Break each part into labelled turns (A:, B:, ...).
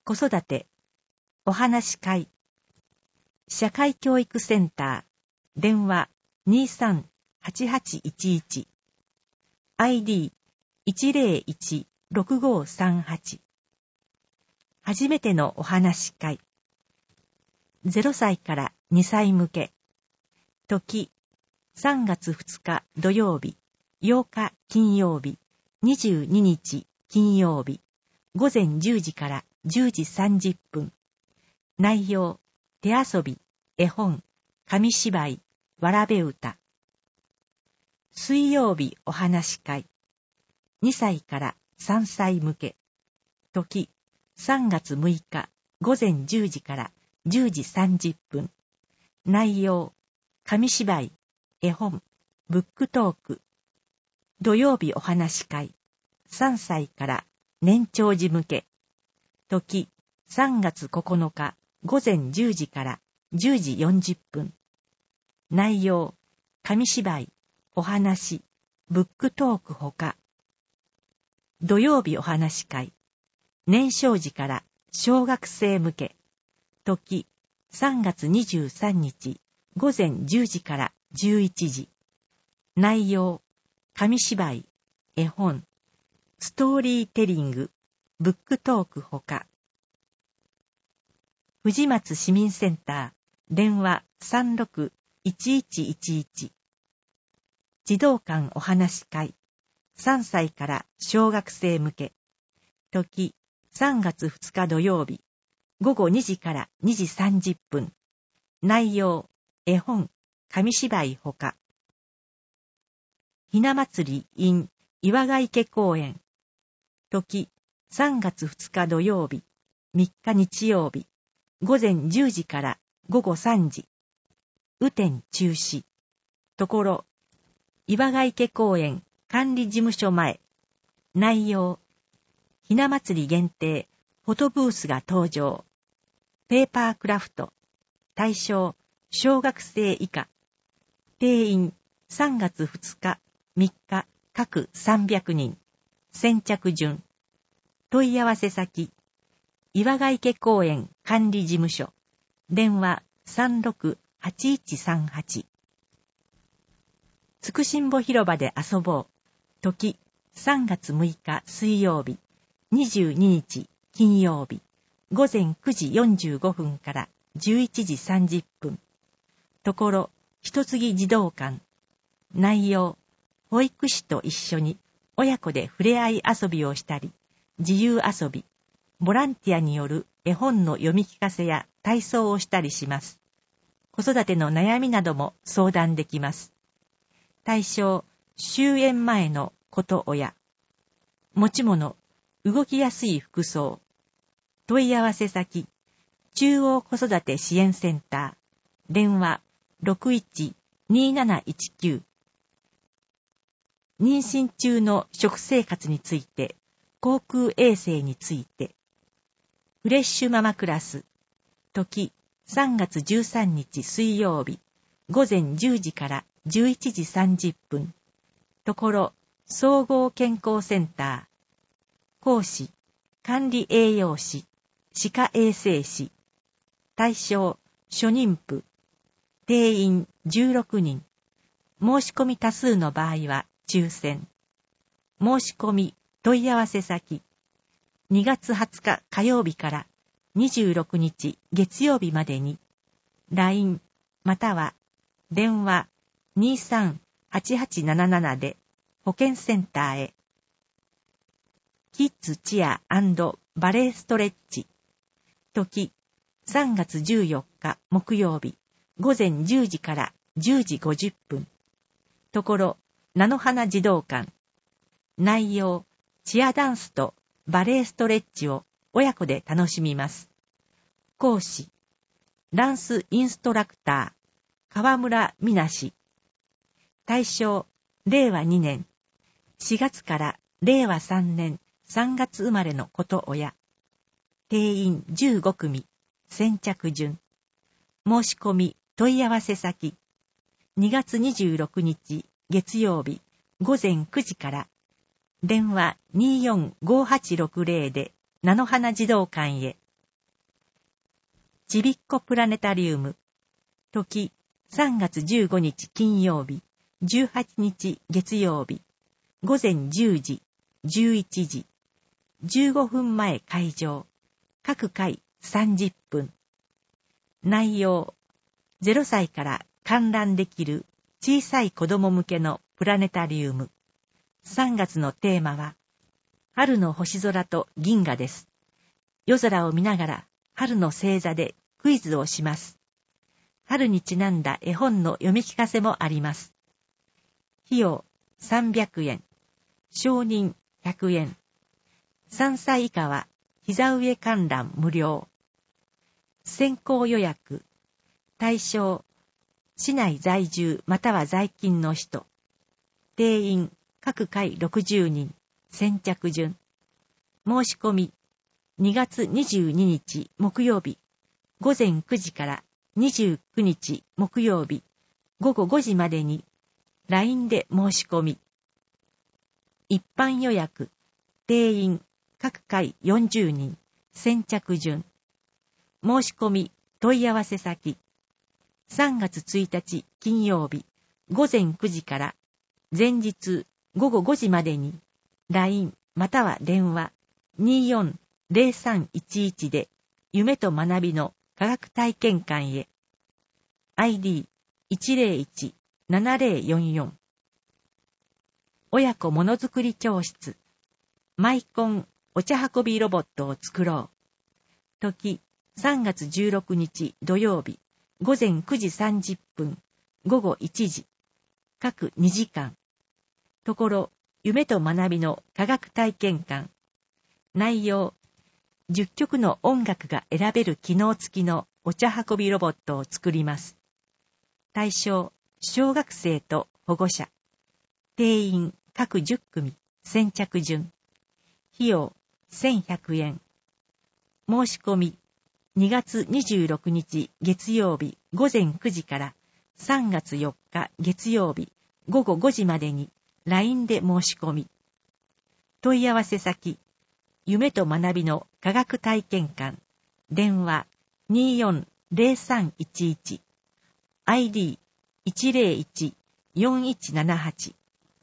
A: 子育てお話し会社会教育センター電話 23-8811 ID101-6538 初めてのお話し会0歳から2歳向け時3月2日土曜日8日金曜日22日金曜日午前10時から10時30分内容手遊び絵本紙芝居わらべ歌水曜日お話し会2歳から3歳向け時3月6日午前10時から10時30分内容紙芝居絵本ブックトーク土曜日お話し会3歳から年長児向け時3月9日午前10時から10時40分内容紙芝居お話ブックトークほか土曜日お話し会年少児から小学生向け時3月23日午前10時から11時内容紙芝居絵本ストーリーテリングブックトークほか藤松市民センター電話 36-1111 児童館お話し会3歳から小学生向け時3月2日土曜日午後2時から2時30分内容絵本紙芝居ほかひな祭り in 岩ヶ池公園時3月2日土曜日3日日曜日午前10時から午後3時雨天中止ところ岩ヶ池公園管理事務所前内容ひな祭り限定フォトブースが登場ペーパークラフト対象小学生以下定員3月2日3日各300人先着順問い合わせ先岩ヶ池公園管理事務所電話 36-8138 つくしんぼ広場で遊ぼう時3月6日水曜日22日金曜日午前9時45分から11時30分ところ一杉児童館内容保育士と一緒に親子で触れ合い遊びをしたり自由遊びボランティアによる絵本の読み聞かせや体操をしたりします子育ての悩みなども相談できます対象終園前のこと親持ち物動きやすい服装問い合わせ先中央子育て支援センター電話 61-2719 妊娠中の食生活について口腔衛生についてフレッシュママクラス時3月13日水曜日午前10時から11時30分ところ総合健康センター講師管理栄養士歯科衛生士対象初妊婦定員16人申し込み多数の場合は抽選申し込み問い合わせ先2月20日火曜日から26日月曜日までに LINE または電話 23-8877 で保健センターへキッズチア&バレーストレッチ時3月14日木曜日午前10時から10時50分ところ菜の花児童館内容チアダンスとバレーストレッチを親子で楽しみます講師ダンスインストラクター川村みなし対象令和2年4月から令和3年3月生まれの子と親定員15組先着順申し込み問い合わせ先2月26日月曜日午前9時から電話 245860 で菜の花児童館へちびっこプラネタリウム。時、3月15日金曜日、18日月曜日、午前10時、11時、15分前開場。各回30分。内容、0歳から観覧できる小さい子供向けのプラネタリウム。3月のテーマは、春の星空と銀河です。夜空を見ながら春の星座でクイズをします。春にちなんだ絵本の読み聞かせもあります。費用300円。承認100円。3歳以下は膝上観覧無料。先行予約。対象、市内在住または在勤の人。定員、各回60人。先着順。申し込み、2月22日木曜日、午前9時から29日木曜日、午後5時までに、LINE で申し込み。一般予約、定員、各回40人。先着順。申し込み、問い合わせ先。3月1日金曜日、午前9時から前日午後5時までに LINE または電話 240311 で夢と学びの科学体験館へ。 ID101-7044。 親子ものづくり教室。マイコンお茶運びロボットを作ろう。時3月16日土曜日、午前9時30分、午後1時、各2時間。ところ、夢と学びの科学体験館。内容、10曲の音楽が選べる機能付きのお茶運びロボットを作ります。対象、小学生と保護者。定員、各10組、先着順。費用、1100円。申し込み、2月26日月曜日午前9時から3月4日月曜日午後5時までに LINE で申し込み。問い合わせ先、夢と学びの科学体験館。電話240311。ID101-4178。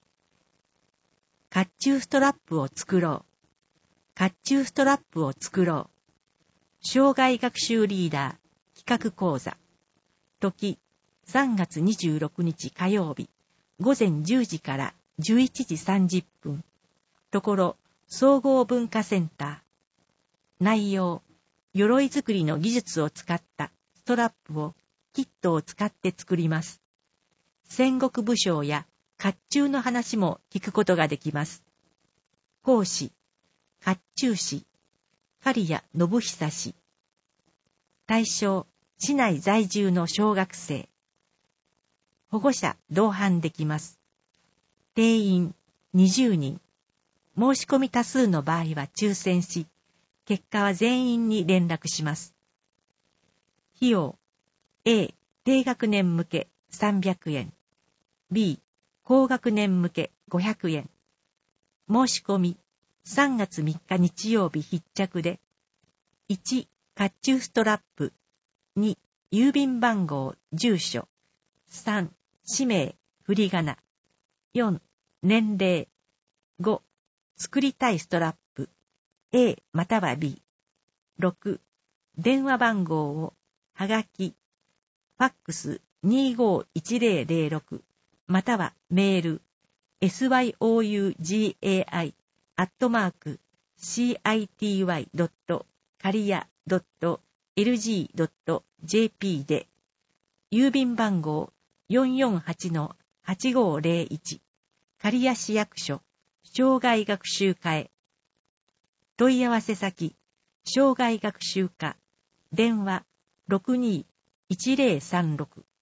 A: 甲冑ストラップを作ろう。甲冑ストラップを作ろう。障害学習リーダー企画講座。時3月26日火曜日、午前10時から11時30分。ところ、総合文化センター。内容、鎧作りの技術を使ったストラップをキットを使って作ります。戦国武将や甲冑の話も聞くことができます。講師、甲冑師、刈谷信久氏。対象、市内在住の小学生。保護者同伴できます。定員20人。申し込み多数の場合は抽選し、結果は全員に連絡します。費用、A、低学年向け300円。B、高学年向け500円。申し込み、3月3日日曜日必着で、1、甲冑ストラップ。2、郵便番号、住所。3、氏名、振り仮名。4、年齢。5、作りたいストラップ。A または B。6、電話番号を、はがき、ファックス251006、またはメール、syougai@city.career.lg.jp で、郵便番号448-8501、刈谷市役所、障害学習課へ。問い合わせ先、障害学習課、電話621036。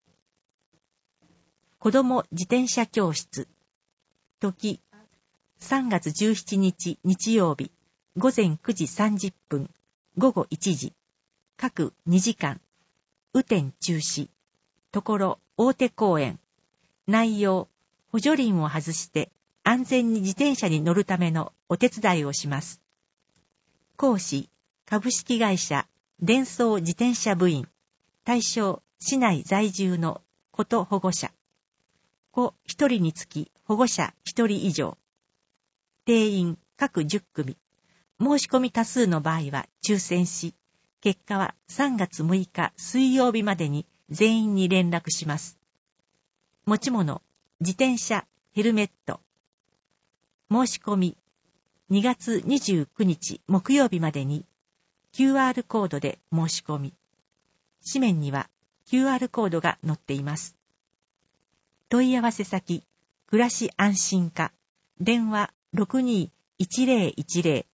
A: 子ども自転車教室。時、3月17日日曜日、午前9時30分、午後1時、各2時間、雨天中止。ところ、大手公園。内容、補助輪を外して安全に自転車に乗るためのお手伝いをします。講師、株式会社電送自転車部員、対象市内在住の子と保護者。子1人につき保護者1人以上。定員各10組。申し込み多数の場合は抽選し、結果は3月6日水曜日までに全員に連絡します。持ち物、自転車、ヘルメット。申し込み、2月29日木曜日までに QR コードで申し込み。紙面には QR コードが載っています。問い合わせ先、暮らし安心課、電話 62-1010